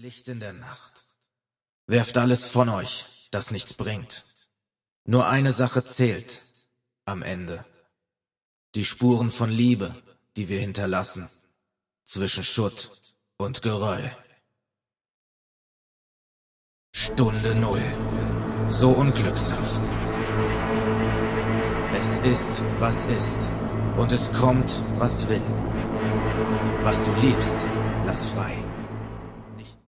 Licht in der Nacht. Werft alles von euch, das nichts bringt. Nur eine Sache zählt am Ende. Die Spuren von Liebe, die wir hinterlassen, zwischen Schutt und Geröll. Stunde Null. So unglückshaft. Es ist, was ist, und es kommt, was will. Was du liebst, lass frei.